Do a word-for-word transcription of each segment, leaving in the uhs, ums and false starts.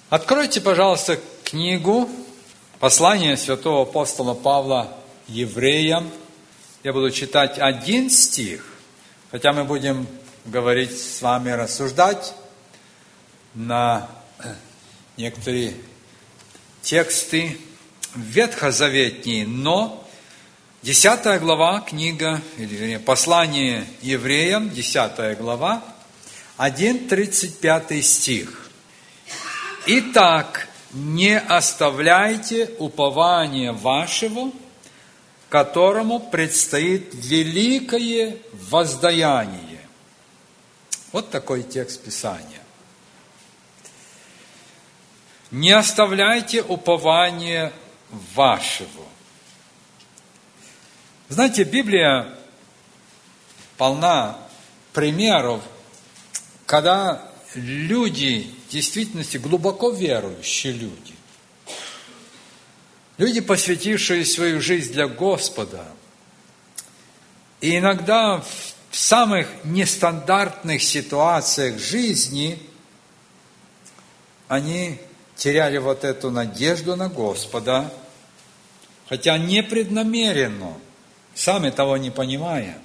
Откройте, пожалуйста, книгу послания святого апостола Павла евреям. Я буду читать один стих, хотя мы будем говорить с вами, рассуждать на некоторые тексты ветхозаветние, но десятая глава, книга, или вернее, послание евреям, десятая глава, один тридцать пятый стих. «Итак, не оставляйте упования вашего, которому предстоит великое воздаяние». Вот такой текст Писания. «Не оставляйте упования вашего». Знаете, Библия полна примеров, когда люди, в действительности глубоко верующие люди, люди, посвятившие свою жизнь для Господа, и иногда в самых нестандартных ситуациях жизни они теряли вот эту надежду на Господа, хотя непреднамеренно, сами того не понимая.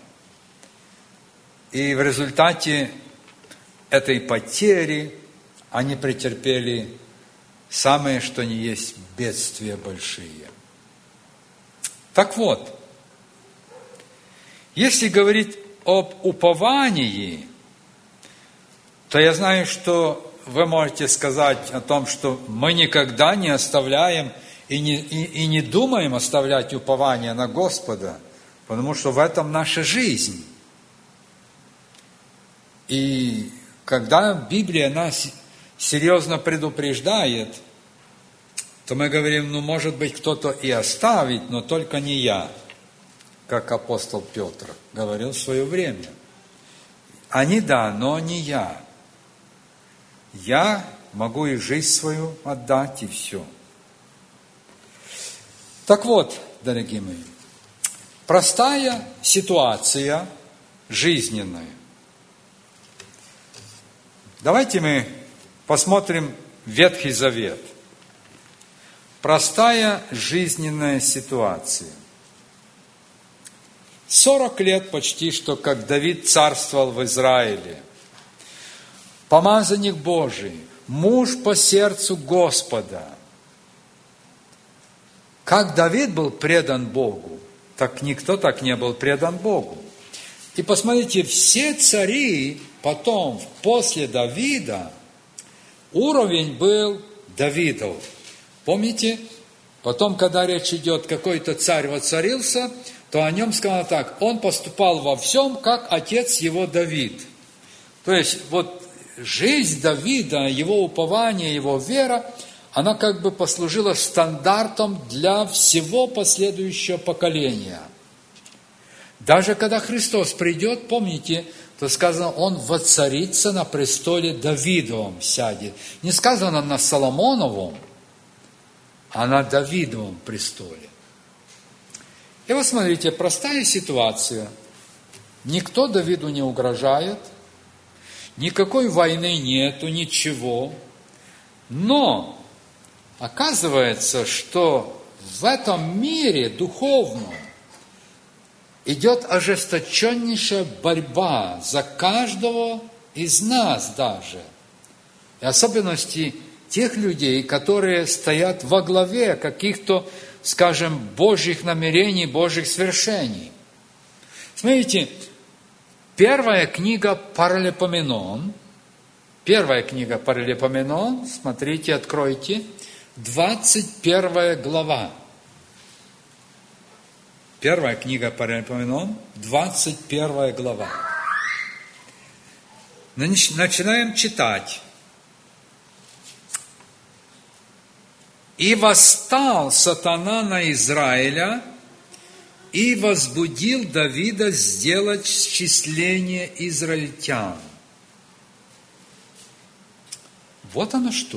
И в результате этой потери они претерпели самые, что ни есть, бедствия большие. Так вот, если говорить об уповании, то я знаю, что вы можете сказать о том, что мы никогда не оставляем и не, и, и не думаем оставлять упование на Господа, потому что в этом наша жизнь. И когда Библия нас серьезно предупреждает, то мы говорим, ну, может быть, кто-то и оставит, но только не я, как апостол Петр говорил в свое время. Они да, но не я. Я могу и жизнь свою отдать, и все. Так вот, дорогие мои, простая ситуация жизненная. Давайте мы посмотрим Ветхий Завет. Простая жизненная ситуация. Сорок лет почти, что как Давид царствовал в Израиле. Помазанник Божий, муж по сердцу Господа. Как Давид был предан Богу, так никто так не был предан Богу. И посмотрите, все цари потом, после Давида, уровень был Давидов. Помните? Потом, когда речь идет, какой-то царь воцарился, то о нем сказано так: он поступал во всем, как отец его Давид. То есть, вот жизнь Давида, его упование, его вера, она как бы послужила стандартом для всего последующего поколения. Даже когда Христос придет, помните, то сказано, он воцарится на престоле Давидовом сядет. Не сказано на Соломоновом, а на Давидовом престоле. И вот смотрите, простая ситуация. Никто Давиду не угрожает, никакой войны нету, ничего. Но оказывается, что в этом мире духовном идет ожесточеннейшая борьба за каждого из нас даже. И особенности тех людей, которые стоят во главе каких-то, скажем, Божьих намерений, Божьих свершений. Смотрите, первая книга Паралипоменон, первая книга Паралипоменон, смотрите, откройте, двадцать первая глава. Первая книга Паралипоменон, двадцать первая глава. Начинаем читать. «И восстал сатана на Израиля, и возбудил Давида сделать счисление израильтян». Вот оно что.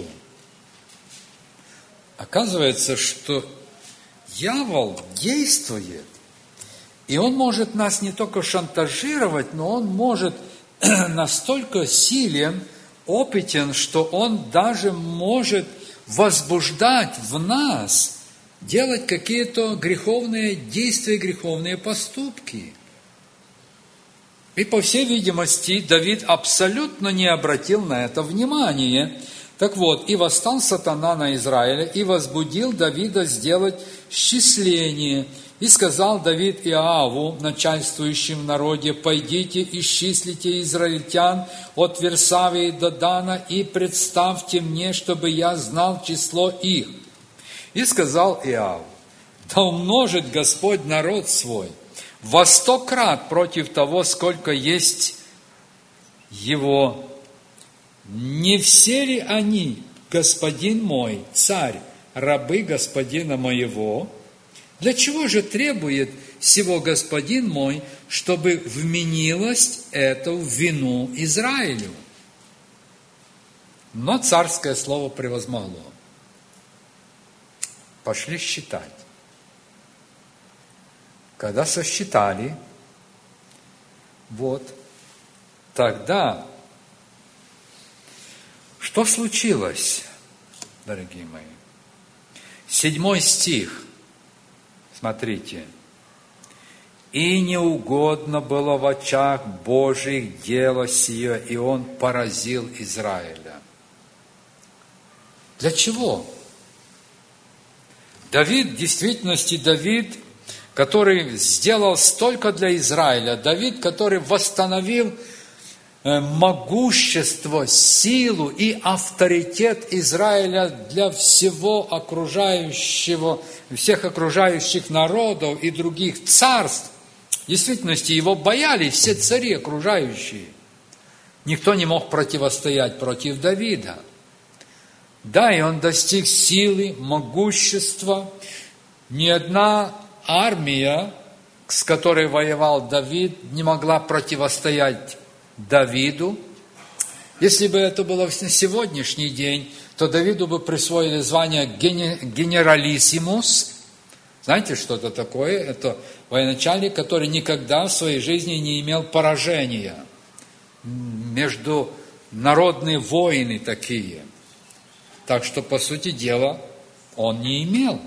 Оказывается, что дьявол действует, и он может нас не только шантажировать, но он может настолько силен опытен, что Он даже может возбуждать в нас, делать какие-то греховные действия, греховные поступки. И, по всей видимости, Давид абсолютно не обратил на это внимания. Так вот, «И восстал сатана на Израиля, и возбудил Давида сделать счисление. И сказал Давид Иоаву, начальствующим в народе: пойдите, исчислите израильтян от Версавии до Дана, и представьте мне, чтобы я знал число их. И сказал Иоав: да умножит Господь народ свой во сто крат против того, сколько есть его. Не все ли они, господин мой, царь, рабы господина моего? Для чего же требует сего господин мой, чтобы вменилость эту в вину Израилю?» Но царское слово превозмогло. Пошли считать. Когда сосчитали, вот, тогда что случилось, дорогие мои? Седьмой стих. Смотрите. «И неугодно было в очах Божьих дело сие, и он поразил Израиля». Для чего? Давид, в действительности Давид, который сделал столько для Израиля, Давид, который восстановил могущество, силу и авторитет Израиля для всего окружающего, всех окружающих народов и других царств. В действительности его боялись все цари окружающие. Никто не мог противостоять против Давида. Да, и он достиг силы, могущества. Ни одна армия, с которой воевал Давид, не могла противостоять Давиду. Если бы это было на сегодняшний день, то Давиду бы присвоили звание генералиссимус. Знаете, что это такое? Это военачальник, который никогда в своей жизни не имел поражения. Международные войны такие. Так что, по сути дела, он не имел.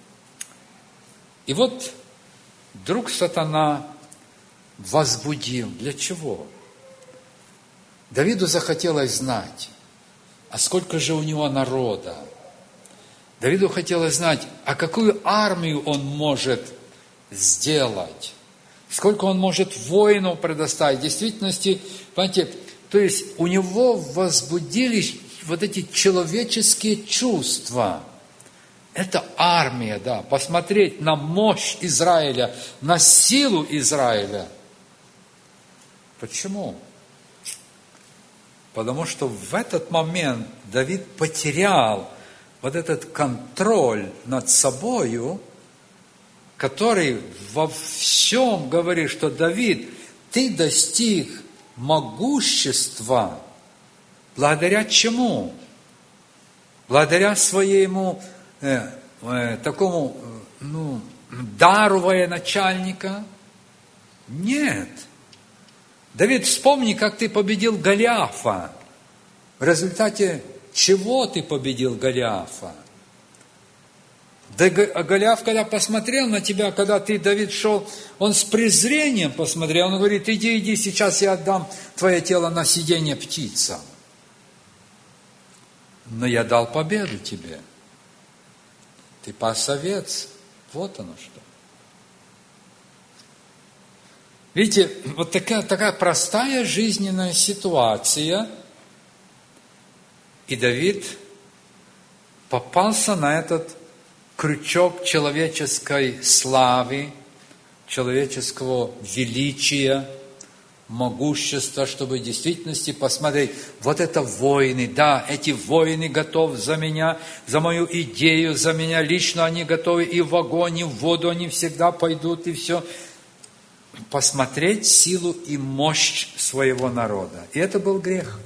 И вот вдруг сатана возбудил. Для чего? Давиду захотелось знать, а сколько же у него народа. Давиду хотелось знать, а какую армию он может сделать, сколько он может воинов предоставить. В действительности, понимаете, то есть у него возбудились вот эти человеческие чувства. Это армия, да, посмотреть на мощь Израиля, на силу Израиля. Почему? Потому что в этот момент Давид потерял вот этот контроль над собою, который во всем говорит, что Давид, ты достиг могущества благодаря чему? Благодаря своему э, э, такому э, ну, дару военачальника? Нет. Давид, вспомни, как ты победил Голиафа. В результате чего ты победил Голиафа? Да Голиаф, когда посмотрел на тебя, когда ты, Давид, шел, он с презрением посмотрел, он говорит: иди, иди, сейчас я отдам твое тело на съедение птицам. Но я дал победу тебе. Ты пас овец. Вот оно что. Видите, вот такая, такая простая жизненная ситуация, и Давид попался на этот крючок человеческой славы, человеческого величия, могущества, чтобы в действительности посмотреть, вот это воины, да, эти воины готовы за меня, за мою идею, за меня лично они готовы и в огонь, и в воду они всегда пойдут, и все. Посмотреть силу и мощь своего народа. И это был грех.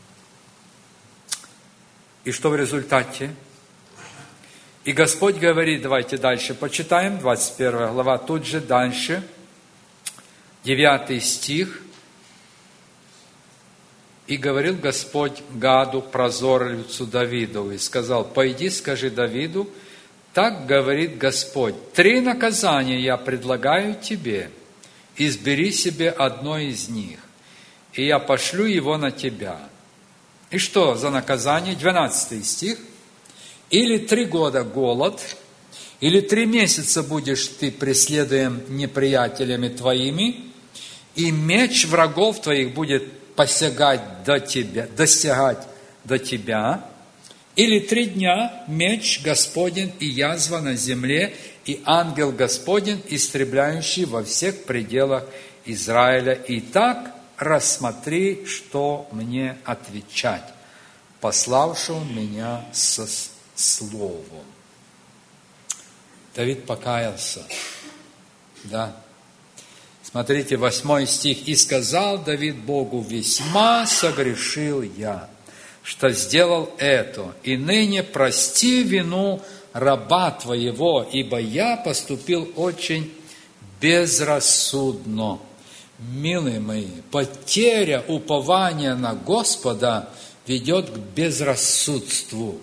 И что в результате? И Господь говорит, давайте дальше почитаем, двадцать первая глава, тут же дальше, девятый стих. И говорил Господь Гаду, прозорливцу Давидову, и сказал: пойди, скажи Давиду, так говорит Господь, три наказания я предлагаю тебе, избери себе одно из них, и я пошлю его на тебя. И что за наказание? двенадцатый стих. Или три года голод, или три месяца будешь ты преследуем неприятелями твоими, и меч врагов твоих будет посягать до тебя, достигать до тебя, или три дня меч Господень и язва на земле, и ангел Господень, истребляющий во всех пределах Израиля. И так рассмотри, что мне отвечать, пославшему меня со словом. Давид покаялся, да. Смотрите, восьмой стих. «И сказал Давид Богу: весьма согрешил я, что сделал это, и ныне прости вину раба твоего, ибо я поступил очень безрассудно». Милые мои, потеря упования на Господа ведет к безрассудству.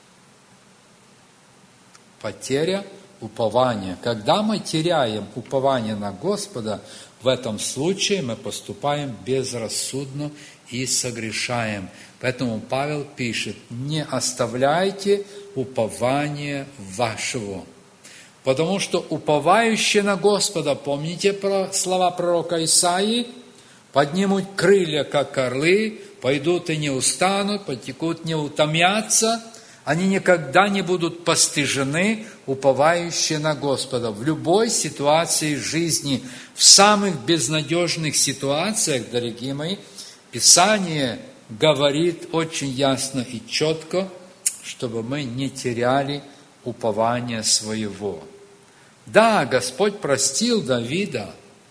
Потеря упования. Когда мы теряем упование на Господа, в этом случае мы поступаем безрассудно и согрешаем. Поэтому Павел пишет: не оставляйте упование вашего. Потому что уповающие на Господа, помните про слова пророка Исаии, поднимут крылья, как орлы, пойдут и не устанут, потекут, не утомятся. Они никогда не будут постыжены, уповающие на Господа. В любой ситуации жизни, в самых безнадежных ситуациях, дорогие мои, Писание говорит очень ясно и четко, чтобы мы не теряли упование своего. Да, Господь простил Давида,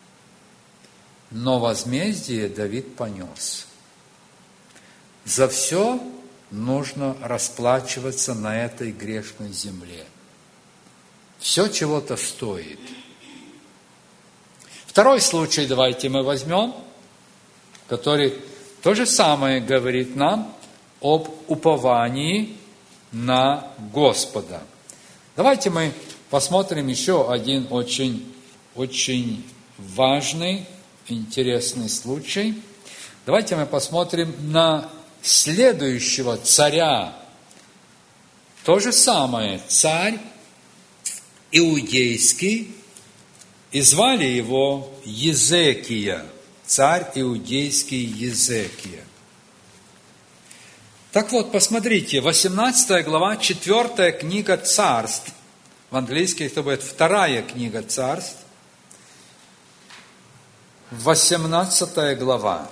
но возмездие Давид понес. За все нужно расплачиваться на этой грешной земле. Все чего-то стоит. Второй случай давайте мы возьмем, который то же самое говорит нам об уповании на Господа. Давайте мы посмотрим еще один очень, очень важный, интересный случай. Давайте мы посмотрим на следующего царя. То же самое, царь иудейский, и звали его Езекия, царь иудейский Езекия. Так вот, посмотрите, восемнадцатая глава, четвертая книга Царств, в английском это будет вторая книга Царств, восемнадцатая глава.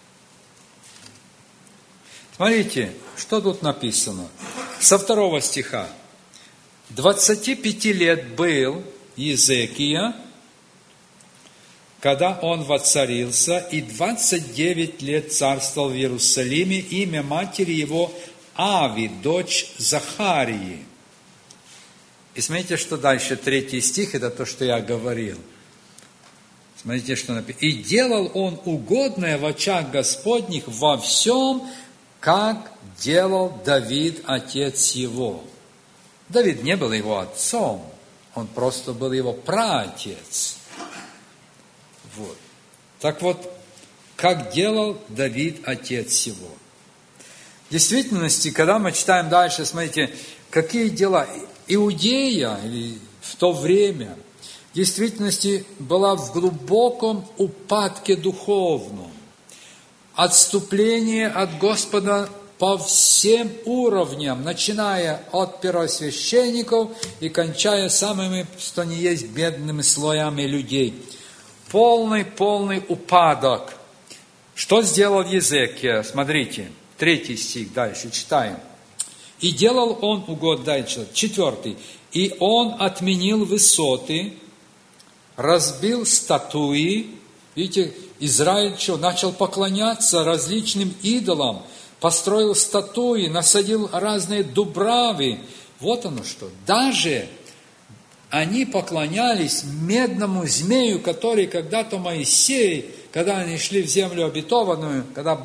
Смотрите, что тут написано. Со второго стиха. «Двадцати пяти лет был Езекия, когда он воцарился, и двадцать девять лет царствовал в Иерусалиме, имя матери его Ави, дочь Захарии». И смотрите, что дальше, третий стих, это то, что я говорил. Смотрите, что написано. «И делал он угодное в очах Господних во всем, как делал Давид, отец его». Давид не был его отцом, он просто был его праотец. Вот. Так вот, как делал Давид, отец его. В действительности, когда мы читаем дальше, смотрите, какие дела. Иудея или в то время в действительности была в глубоком упадке духовном. Отступление от Господа по всем уровням, начиная от первосвященников и кончая самыми, что ни есть, бедными слоями людей. Полный-полный упадок. Что сделал Езекия? Смотрите, третий стих, дальше читаем. «И делал он угод», дальше, четвертый. «И он отменил высоты, разбил статуи». Видите, Израиль что, начал поклоняться различным идолам, построил статуи, насадил разные дубравы. Вот оно что. Даже они поклонялись медному змею, который когда-то Моисей, когда они шли в землю обетованную, когда Бог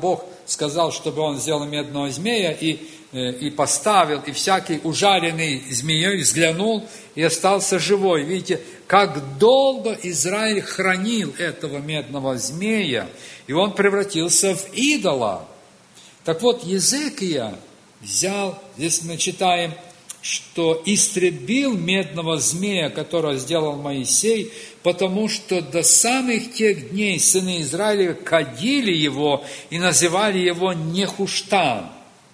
сказал, чтобы он сделал медного змея и, и поставил, и всякий ужаленный змеей взглянул и остался живой. Видите, как долго Израиль хранил этого медного змея, и он превратился в идола. Так вот, Езекия взял, здесь мы читаем, что истребил медного змея, которого сделал Моисей, потому что до самых тех дней сыны Израиля кадили его и называли его Нехуштан.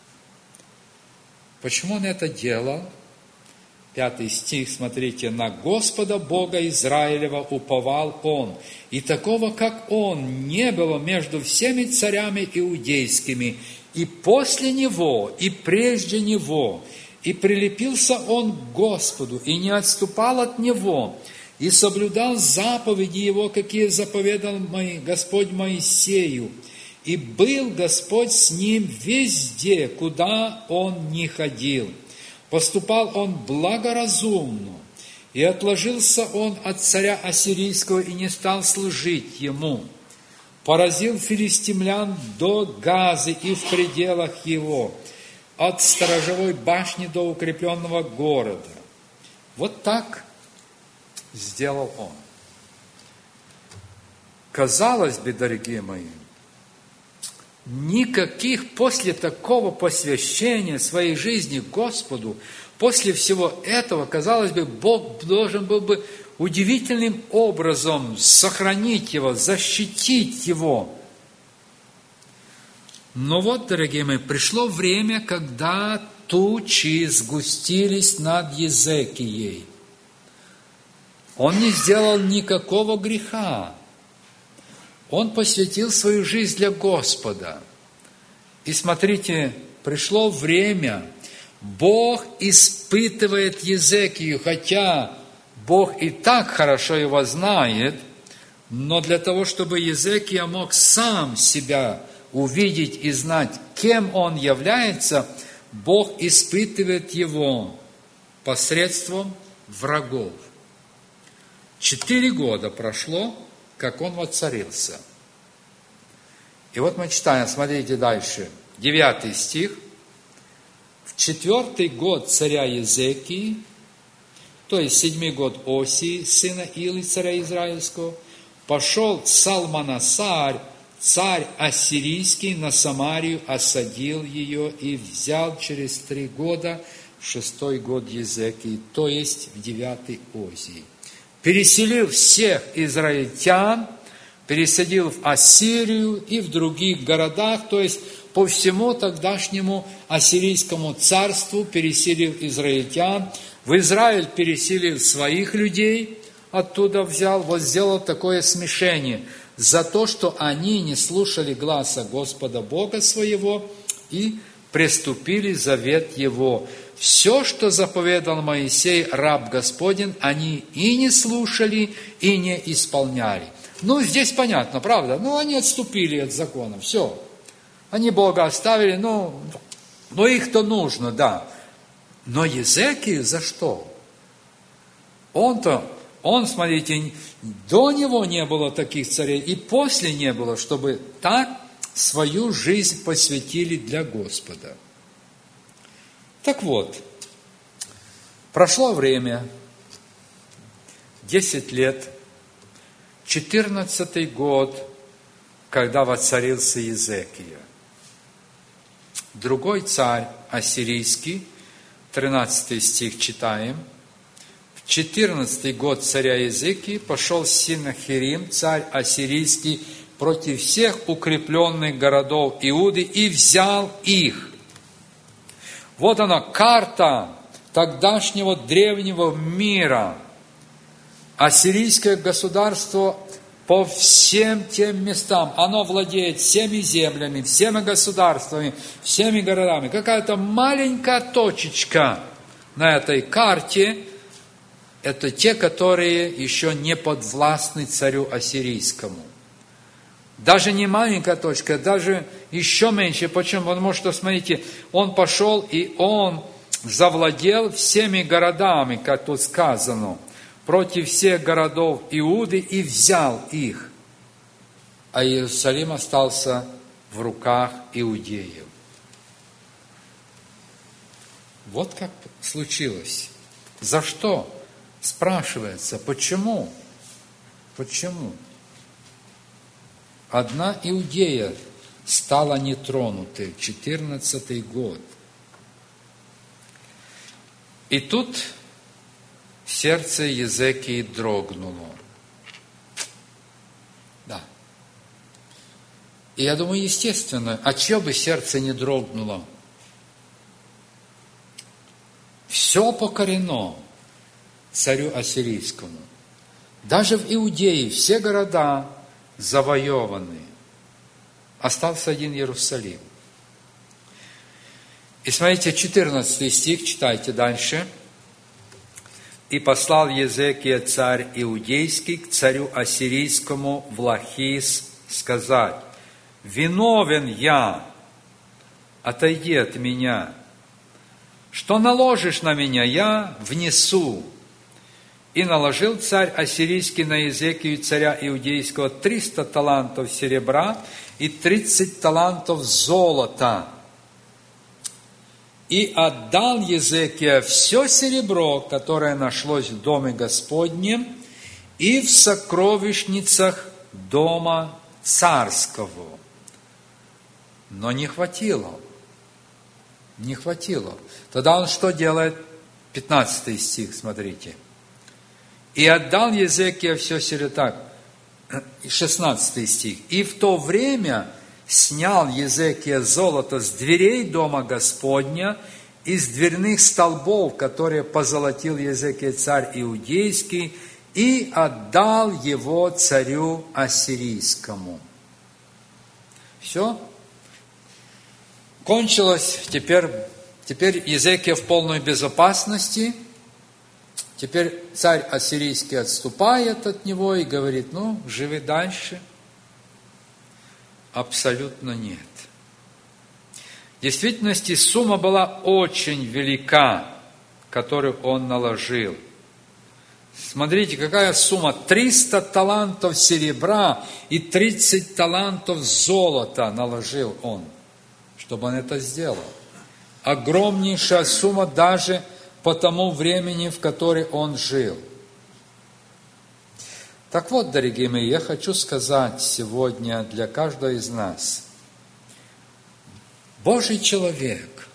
Почему он это делал? Пятый стих, смотрите. «На Господа Бога Израилева уповал он, и такого, как он, не было между всеми царями иудейскими, и после него, и прежде него, и прилепился он к Господу, и не отступал от него, и соблюдал заповеди его, какие заповедал Господь Моисею. И был Господь с ним везде, куда он ни ходил. Поступал он благоразумно, и отложился он от царя Ассирийского, и не стал служить ему. Поразил филистимлян до Газы и в пределах его, от сторожевой башни до укрепленного города». Вот так сделал он. Казалось бы, дорогие мои, никаких после такого посвящения своей жизни Господу, после всего этого, казалось бы, Бог должен был бы удивительным образом сохранить его, защитить его. Но вот, дорогие мои, пришло время, когда тучи сгустились над Езекией. Он не сделал никакого греха. Он посвятил свою жизнь для Господа. И смотрите, пришло время, Бог испытывает Езекию, хотя Бог и так хорошо его знает, но для того, чтобы Езекия мог сам себя увидеть и знать, кем он является, Бог испытывает его посредством врагов. Четыре года прошло, как он воцарился. И вот мы читаем, смотрите дальше, девятый стих. В четвертый год царя Езекии, то есть седьмой год Осии, сына Илы, царя Израильского, пошел Салманасарь, царь ассирийский, на Самарию, осадил ее и взял через три года, в шестой год Езекии, то есть в девятый Озии. Переселил всех израильтян, пересадил в Ассирию и в других городах, то есть по всему тогдашнему ассирийскому царству переселил израильтян. В Израиль переселил своих людей, оттуда взял, вот сделал такое смешение за то, что они не слушали гласа Господа Бога своего и преступили завет Его. Все, что заповедал Моисей, раб Господень, они и не слушали, и не исполняли. Ну, здесь понятно, правда? Ну, они отступили от закона, все. Они Бога оставили, ну, ну их-то нужно, да. Но Езекию за что? Он-то, он, смотрите, до него не было таких царей, и после не было, чтобы так свою жизнь посвятили для Господа. Так вот, прошло время, десять лет, четырнадцатый год, когда воцарился Езекия. Другой царь ассирийский, тринадцатый стих читаем. В четырнадцатый год царя Езекии пошел Синахирим, царь ассирийский, против всех укрепленных городов Иуды и взял их. Вот она, карта тогдашнего древнего мира. Ассирийское государство по всем тем местам, оно владеет всеми землями, всеми государствами, всеми городами. Какая-то маленькая точечка на этой карте, это те, которые еще не подвластны царю ассирийскому. Даже не маленькая точка, даже еще меньше. Почему? Потому что, смотрите, он пошел и он завладел всеми городами, как тут сказано, против всех городов Иуды и взял их. А Иерусалим остался в руках иудеев. Вот как случилось. За что? Спрашивается, почему? Почему? Одна Иудея стала нетронутой, четырнадцатый год. И тут сердце Езекии дрогнуло. Да. И я думаю, естественно, а чье бы сердце не дрогнуло? Все покорено царю ассирийскому. Даже в Иудее все города завоеваны. Остался один Иерусалим. И смотрите, четырнадцатый стих, читайте дальше. «И послал Езекия царь иудейский к царю ассирийскому в Лахис сказать: виновен я, отойди от меня. Что наложишь на меня, я внесу». И наложил царь ассирийский на Езекию царя иудейского триста талантов серебра и тридцать талантов золота. И отдал Езекия все серебро, которое нашлось в доме Господнем и в сокровищницах дома царского. Но не хватило. Не хватило. Тогда он что делает? пятнадцатый стих, смотрите. «И отдал Езекия все серебро». Так, шестнадцатый стих. «И в то время снял Езекия золото с дверей дома Господня, из дверных столбов, которые позолотил Езекия царь иудейский, и отдал его царю ассирийскому». Все. Кончилось. Теперь, теперь Езекия в полной безопасности. Теперь царь ассирийский отступает от него и говорит: ну, живи дальше. Абсолютно нет. В действительности сумма была очень велика, которую он наложил. Смотрите, какая сумма. триста талантов серебра и тридцать талантов золота наложил он, чтобы он это сделал. Огромнейшая сумма даже по тому времени, в котором он жил. Так вот, дорогие мои, я хочу сказать сегодня для каждого из нас: Божий человек,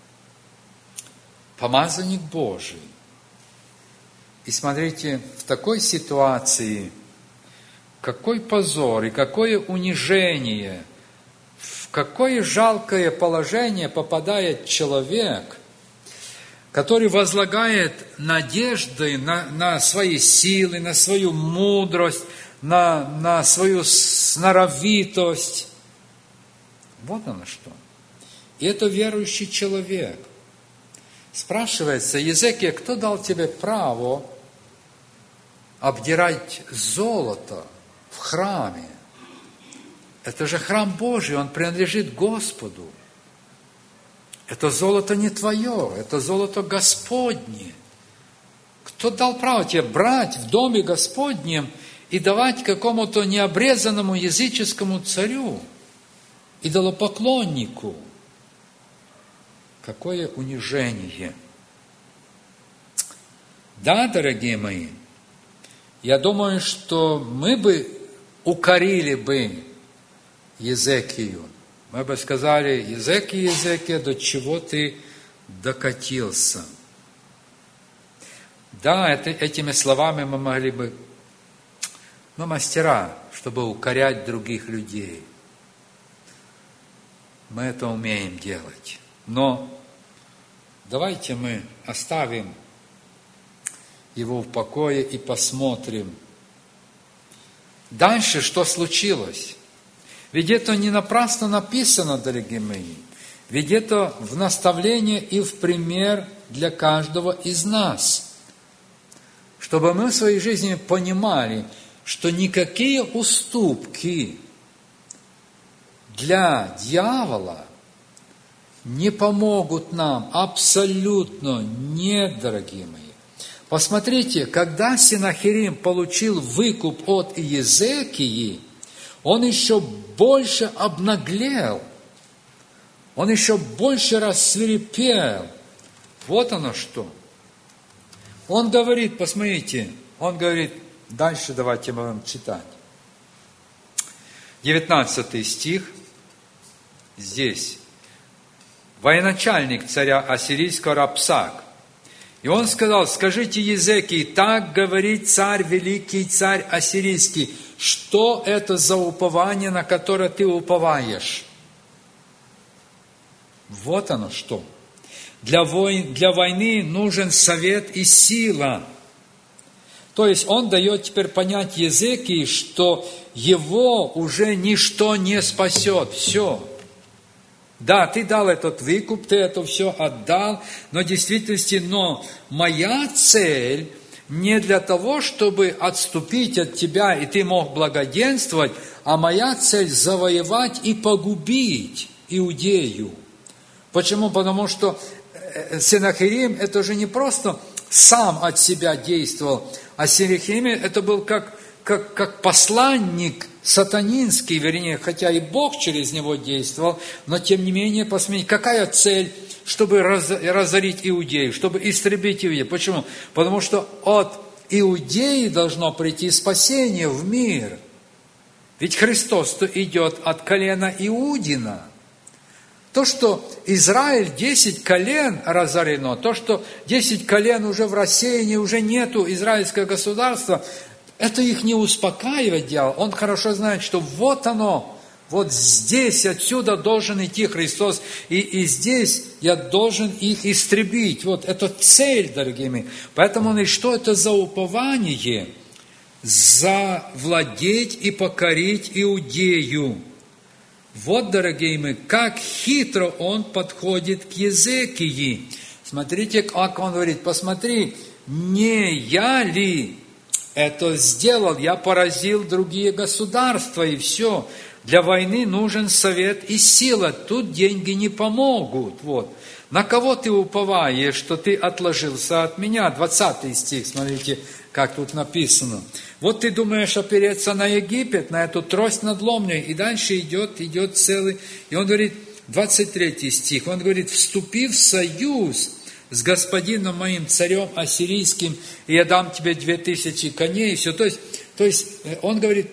помазанник Божий. И смотрите, в такой ситуации, какой позор и какое унижение, в какое жалкое положение попадает человек, который возлагает надежды на, на свои силы, на свою мудрость, на, на свою сноровитость. Вот оно что. И это верующий человек. Спрашивается: Езекия, кто дал тебе право обдирать золото в храме? Это же храм Божий, он принадлежит Господу. Это золото не твое, это золото Господне. Кто дал право тебе брать в доме Господнем и давать какому-то необрезанному языческому царю, идолопоклоннику? Какое унижение! Да, дорогие мои, я думаю, что мы бы укорили бы Езекию. Мы бы сказали: Езекия, Езекия, до чего ты докатился? Да, это, этими словами мы могли бы, мы мастера, чтобы укорять других людей. Мы это умеем делать. Но давайте мы оставим его в покое и посмотрим дальше, что случилось. Ведь это не напрасно написано, дорогие мои. Ведь это в наставление и в пример для каждого из нас. Чтобы мы в своей жизни понимали, что никакие уступки для дьявола не помогут нам. Абсолютно нет, дорогие мои. Посмотрите, когда Сенахерим получил выкуп от Езекии, он еще больше обнаглел, он еще больше рассвирепел. Вот оно что. Он говорит, посмотрите, он говорит, дальше давайте мы будем читать. девятнадцатый стих, здесь. Военачальник царя ассирийского Рапсак. И он сказал, скажите Езекии, так говорит царь, великий царь ассирийский, что это за упование, на которое ты уповаешь? Вот оно что. Для, войн, для войны нужен совет и сила. То есть он дает теперь понять Езекии, что его уже ничто не спасет. Все. Да, ты дал этот выкуп, ты это все отдал, но в действительности, но моя цель не для того, чтобы отступить от тебя, и ты мог благоденствовать, а моя цель завоевать и погубить Иудею. Почему? Потому что Сенахерим это же не просто сам от себя действовал, а Сенахерим это был как, как, как посланник сатанинский, вернее, хотя и Бог через него действовал, но тем не менее, посмотрите, какая цель, чтобы разорить Иудею, чтобы истребить Иудею. Почему? Потому что от Иудеи должно прийти спасение в мир. Ведь Христос-то идет от колена Иудина. То, что Израиль, десять колен разорено, то, что десять колен уже в рассеянии, уже нету израильского государства, это их не успокаивает дьявол. Он хорошо знает, что вот оно, вот здесь, отсюда должен идти Христос, и, и здесь я должен их истребить. Вот это цель, дорогие мои. Поэтому он и что это за упование? Завладеть и покорить Иудею. Вот, дорогие мои, как хитро он подходит к Езекии. Смотрите, как он говорит, посмотри, не я ли это сделал, я поразил другие государства, и все. Для войны нужен совет и сила, тут деньги не помогут. Вот. На кого ты уповаешь, что ты отложился от меня? двадцатый стих, смотрите, как тут написано. Вот ты думаешь опереться на Египет, на эту трость надломленную, и дальше идет, идет целый. И он говорит, двадцать третий стих, он говорит, вступи в союз с господином моим царем ассирийским, и я дам тебе две тысячи коней, и все. То есть, то есть он говорит,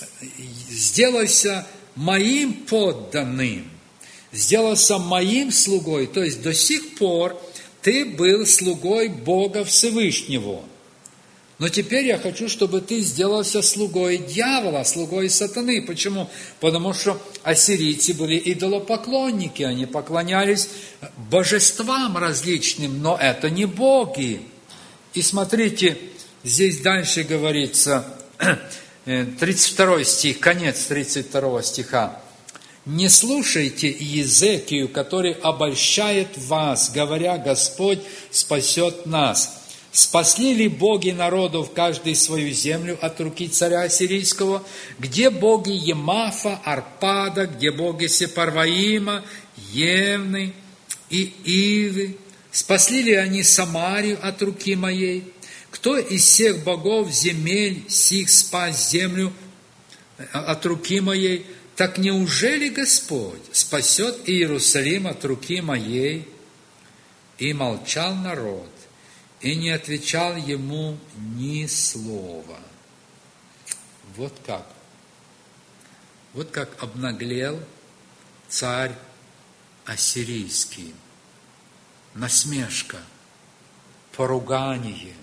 сделайся моим подданным, сделайся моим слугой. То есть до сих пор ты был слугой Бога Всевышнего. Но теперь я хочу, чтобы ты сделался слугой дьявола, слугой сатаны. Почему? Потому что ассирийцы были идолопоклонники, они поклонялись божествам различным, но это не боги. И смотрите, здесь дальше говорится, тридцать второй стих, конец тридцать второго стиха. «Не слушайте Езекию, который обольщает вас, говоря, Господь спасет нас». Спасли ли боги народов каждый свою землю от руки царя ассирийского? Где боги Емафа, Арпада, где боги Сепарваима, Евны и Ивы? Спасли ли они Самарию от руки моей? Кто из всех богов земель сих спас землю от руки моей? Так неужели Господь спасет Иерусалим от руки моей? И молчал народ. И не отвечал ему ни слова. Вот как. Вот как обнаглел царь ассирийский. Насмешка, поругание.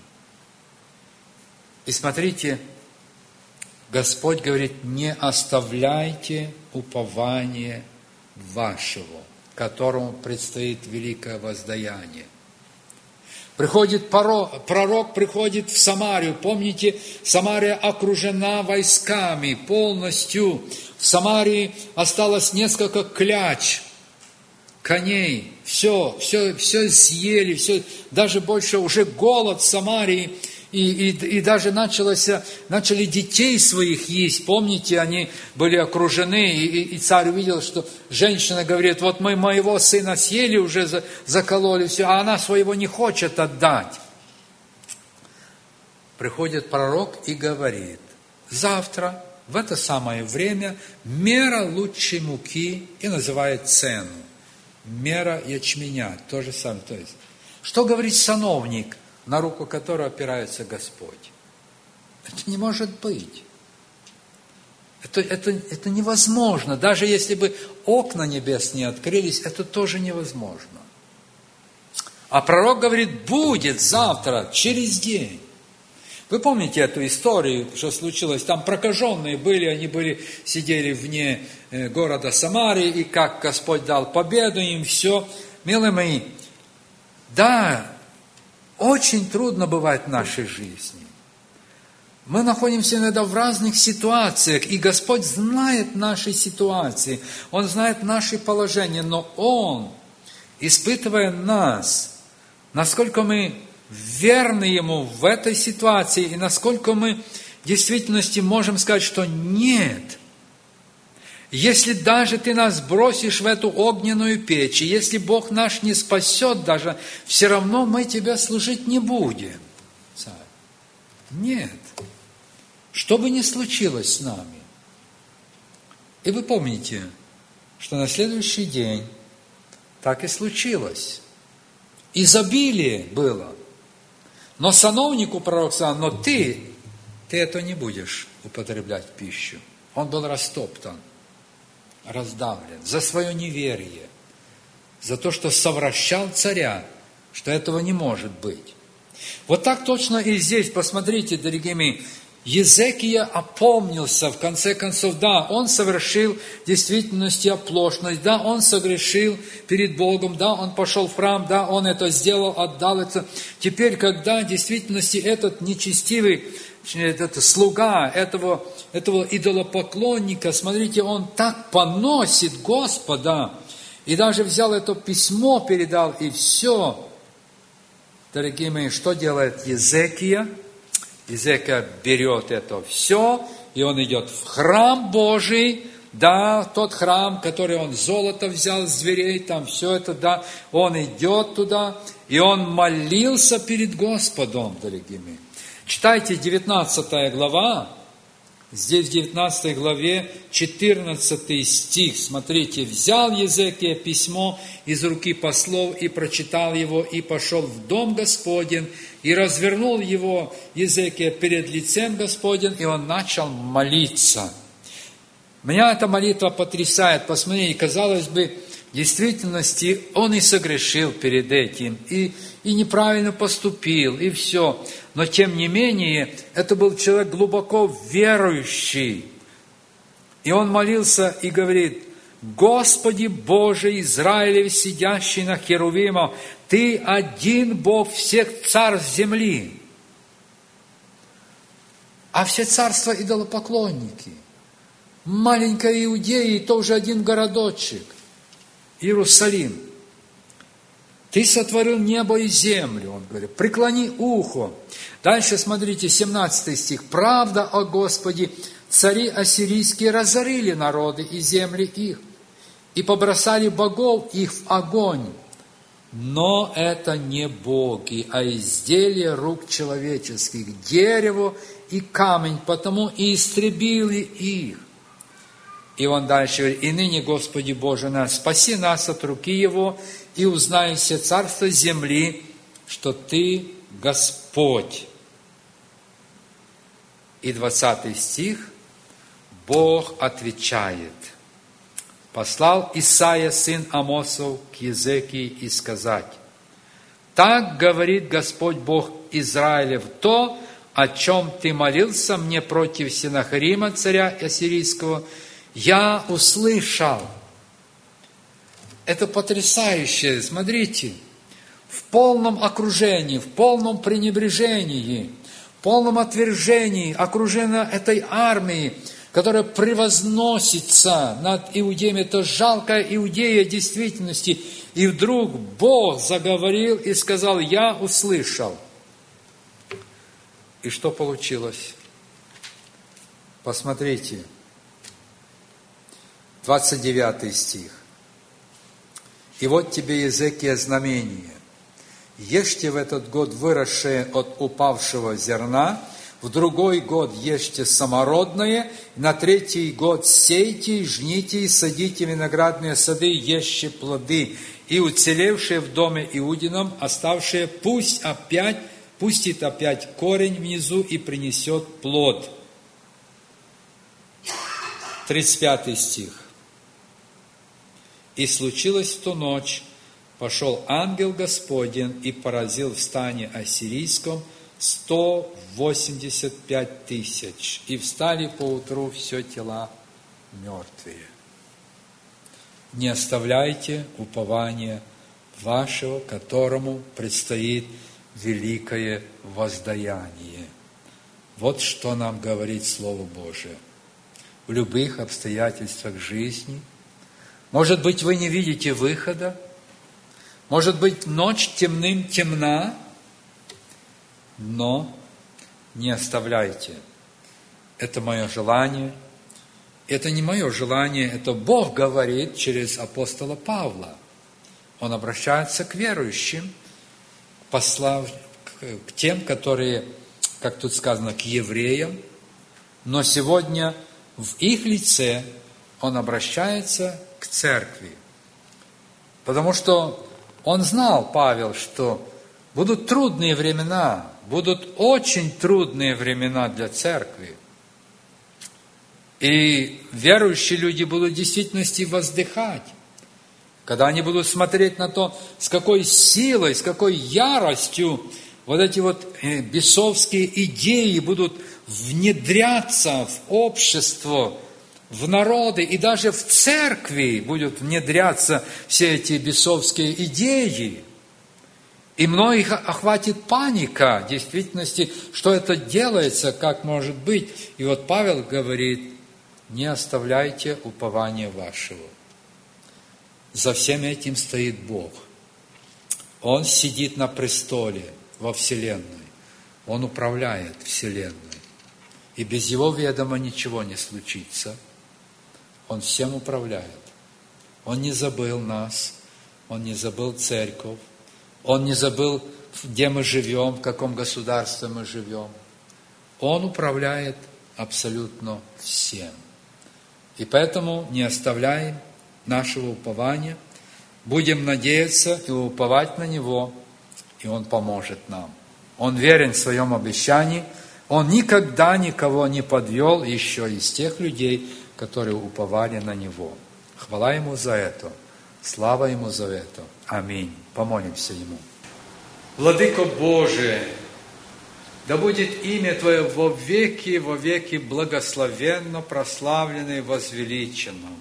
И смотрите, Господь говорит, не оставляйте упование вашего, которому предстоит великое воздаяние. Приходит пророк, пророк приходит в Самарию. Помните, Самария окружена войсками полностью. В Самарии осталось несколько кляч, коней. Все, все, все съели, все, даже больше уже голод в Самарии. И, и, и даже началось, начали детей своих есть. Помните, они были окружены, и, и царь увидел, что женщина говорит, вот мы моего сына съели, уже закололи, все, а она своего не хочет отдать. Приходит пророк и говорит, завтра в это самое время мера лучшей муки и называет цену. Мера ячменя, то же самое. То есть, что говорит сановник, на руку которого опирается Господь? Это не может быть. Это, это, это невозможно. Даже если бы окна небесные открылись, это тоже невозможно. А пророк говорит, будет завтра, через день. Вы помните эту историю, что случилось? Там прокаженные были, они были, сидели вне города Самарии, и как Господь дал победу им, все. Милые мои, да, очень трудно бывает в нашей жизни. Мы находимся иногда в разных ситуациях, и Господь знает наши ситуации, Он знает наши положения, но Он, испытывая нас, насколько мы верны Ему в этой ситуации, и насколько мы в действительности можем сказать, что нет. Если даже ты нас бросишь в эту огненную печь, и если Бог наш не спасет даже, все равно мы тебя служить не будем. Царь. Нет. Что бы ни случилось с нами. И вы помните, что на следующий день так и случилось. Изобилие было. Но сановнику пророк сказал, но ты, ты это не будешь употреблять в пищу. Он был растоптан, раздавлен за свое неверие, за то, что совращал царя, что этого не может быть. Вот так точно и здесь, посмотрите, дорогие мои, Езекия опомнился, в конце концов, да, он совершил в действительности оплошность, да, он согрешил перед Богом, да, он пошел в храм, да, он это сделал, отдал это. Теперь, когда в действительности этот нечестивый, этот слуга этого, этого идолопоклонника, смотрите, он так поносит Господа, и даже взял это письмо, передал, и все. Дорогие мои, что делает Езекия? Езекия берет это все, и он идет в храм Божий, да, тот храм, который он золото взял с дверей, там все это, да, он идет туда, и он молился перед Господом, дорогие мои. Читайте девятнадцатая глава, здесь в девятнадцатой главе четырнадцатый стих, смотрите, взял Езекия письмо из руки послов и прочитал его, и пошел в дом Господень, и развернул его Езекия перед лицем Господень, и он начал молиться. Меня эта молитва потрясает. Посмотрите, казалось бы, в действительности он и согрешил перед этим, и, и неправильно поступил, и все. Но тем не менее, это был человек глубоко верующий. И он молился и говорит, Господи Боже Израилев, сидящий на херувимах, Ты один Бог всех царств земли. А все царства идолопоклонники. Маленькая Иудея, тоже один городочек. Иерусалим. Ты сотворил небо и землю, он говорит, преклони ухо. Дальше смотрите, семнадцатый стих. Правда о Господе, цари ассирийские разорили народы и земли их, и побросали богов их в огонь. Но это не боги, а изделия рук человеческих, дерево и камень, потому и истребили их. И он дальше говорит, и ныне, Господи Боже наш, спаси нас от руки его, и узнай все царства земли, что Ты Господь. И двадцатый стих, Бог отвечает. Послал Исаия, сын Амосов, к Езекии и сказать, так говорит Господь Бог Израилев, то, о чем ты молился мне против Сенахерима, царя ассирийского, я услышал. Это потрясающе, смотрите, в полном окружении, в полном пренебрежении, в полном отвержении окружена этой армией, которая превозносится над иудеями. Это жалкая Иудея действительности. И вдруг Бог заговорил и сказал, я услышал. И что получилось? Посмотрите, двадцать девятый стих. И вот тебе, Езекия, знамение. Ешьте в этот год выросшее от упавшего зерна, В другой год ешьте самородное, на третий год сейте, жните, садите виноградные сады, ешьте плоды. И уцелевшие в доме Иудином, оставшие, пусть опять, пустит опять корень внизу и принесет плод. тридцать пятый стих. И случилось в ту ночь, пошел ангел Господень и поразил в стане ассирийском сто восемьдесят пять тысяч. И встали поутру все тела мертвые. Не оставляйте упования вашего, которому предстоит великое воздаяние. Вот что нам говорит Слово Божие. В любых обстоятельствах жизни, может быть, вы не видите выхода, может быть, ночь темным темна, но не оставляйте. Это мое желание. Это не мое желание, это Бог говорит через апостола Павла. Он обращается к верующим, послав, к тем, которые, как тут сказано, к евреям, но сегодня в их лице он обращается к церкви. Потому что он знал, Павел, что будут трудные времена, будут очень трудные времена для церкви. И верующие люди будут в действительности воздыхать, когда они будут смотреть на то, с какой силой, с какой яростью вот эти вот бесовские идеи будут внедряться в общество, в народы, и даже в церкви будут внедряться все эти бесовские идеи. И многих охватит паника, в действительности, что это делается, как может быть. И вот Павел говорит, не оставляйте упования вашего. За всем этим стоит Бог. Он сидит на престоле во вселенной. Он управляет вселенной. И без Его ведома ничего не случится. Он всем управляет. Он не забыл нас. Он не забыл церковь. Он не забыл, где мы живем, в каком государстве мы живем. Он управляет абсолютно всем. И поэтому не оставляем нашего упования, будем надеяться и уповать на Него, и Он поможет нам. Он верен в своем обещании, Он никогда никого не подвел еще из тех людей, которые уповали на Него. Хвала Ему за это, слава Ему за это. Аминь. Помолимся Ему. Владыко Божий, да будет имя Твое во веки, во веки благословенно, прославлено и возвеличено.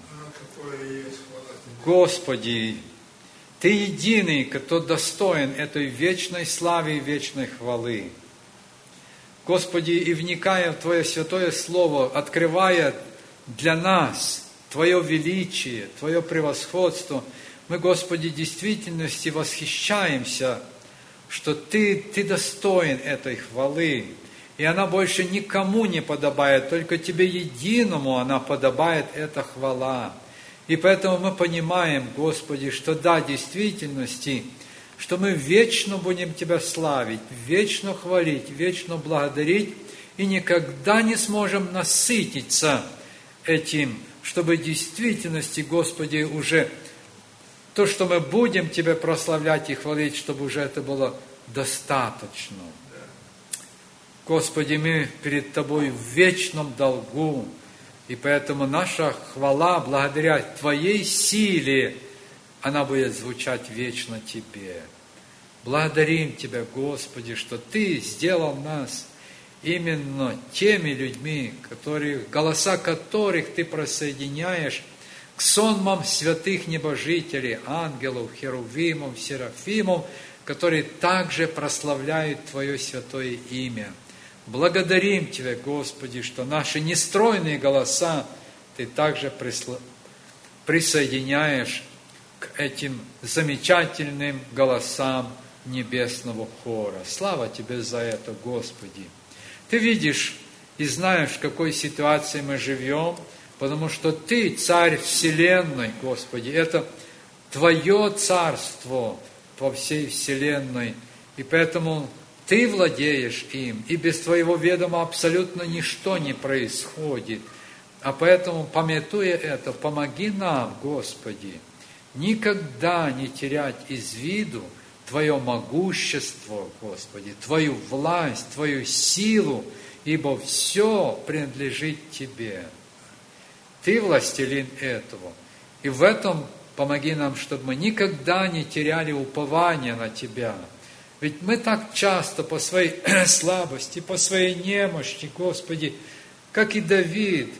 Господи, Ты единый, кто достоин этой вечной славы и вечной хвалы. Господи, и вникая в Твое святое Слово, открывая для нас Твое величие, Твое превосходство, мы, Господи, в действительности восхищаемся, что Ты, Ты достоин этой хвалы, и она больше никому не подобает, только Тебе единому она подобает, эта хвала. И поэтому мы понимаем, Господи, что да, в действительности, что мы вечно будем Тебя славить, вечно хвалить, вечно благодарить, и никогда не сможем насытиться этим, чтобы в действительности, Господи, уже то, что мы будем Тебя прославлять и хвалить, чтобы уже это было достаточно. Господи, мы перед Тобой в вечном долгу, и поэтому наша хвала, благодаря Твоей силе, она будет звучать вечно Тебе. Благодарим Тебя, Господи, что Ты сделал нас именно теми людьми, которые, голоса которых Ты присоединяешь к сонмам святых небожителей, ангелов, херувимов, серафимов, которые также прославляют Твое святое имя. Благодарим Тебя, Господи, что наши нестройные голоса Ты также присоединяешь к этим замечательным голосам небесного хора. Слава Тебе за это, Господи! Ты видишь и знаешь, в какой ситуации мы живем, потому что Ты царь вселенной, Господи. Это Твое царство во всей вселенной. И поэтому Ты владеешь им, и без Твоего ведома абсолютно ничто не происходит. А поэтому, памятуя это, помоги нам, Господи, никогда не терять из виду Твое могущество, Господи, Твою власть, Твою силу, ибо все принадлежит Тебе. Ты властелин этого. И в этом помоги нам, чтобы мы никогда не теряли упования на Тебя. Ведь мы так часто по своей слабости, по своей немощи, Господи, как и Давид,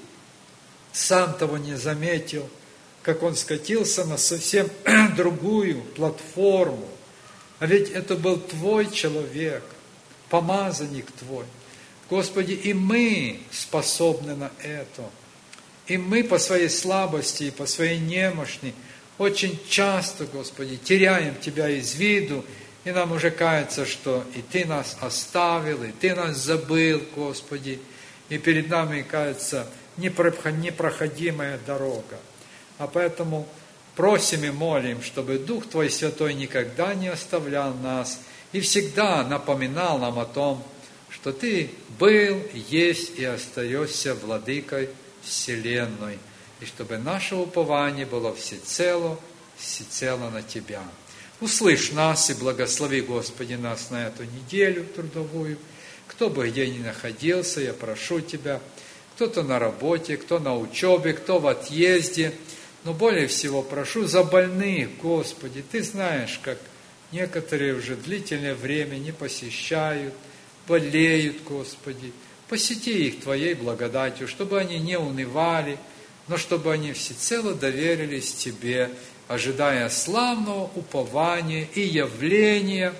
сам того не заметил, как он скатился на совсем другую платформу. А ведь это был Твой человек, помазанник Твой. Господи, и мы способны на это. И мы по своей слабости и по своей немощи очень часто, Господи, теряем Тебя из виду, и нам уже кажется, что и Ты нас оставил, и Ты нас забыл, Господи, и перед нами, кажется, непроходимая дорога. А поэтому просим и молим, чтобы Дух Твой Святой никогда не оставлял нас и всегда напоминал нам о том, что Ты был, есть и остаешься владыкой вселенной, и чтобы наше упование было всецело, всецело на Тебя. Услышь нас и благослови, Господи, нас на эту неделю трудовую. Кто бы где ни находился, я прошу Тебя, кто-то на работе, кто на учебе, кто в отъезде, но более всего прошу за больных, Господи. Ты знаешь, как некоторые уже длительное время не посещают, болеют, Господи. Посети их Твоей благодатью, чтобы они не унывали, но чтобы они всецело доверились Тебе, ожидая славного упования и явления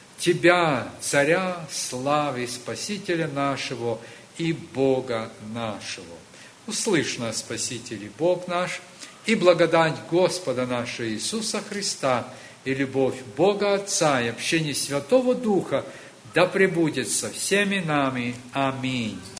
Тебя, Царя славы, Спасителя нашего и Бога нашего. Услышь нас, Спаситель и Бог наш, и благодать Господа нашего Иисуса Христа, и любовь Бога Отца, и общение Святого Духа да пребудет со всеми нами. Аминь.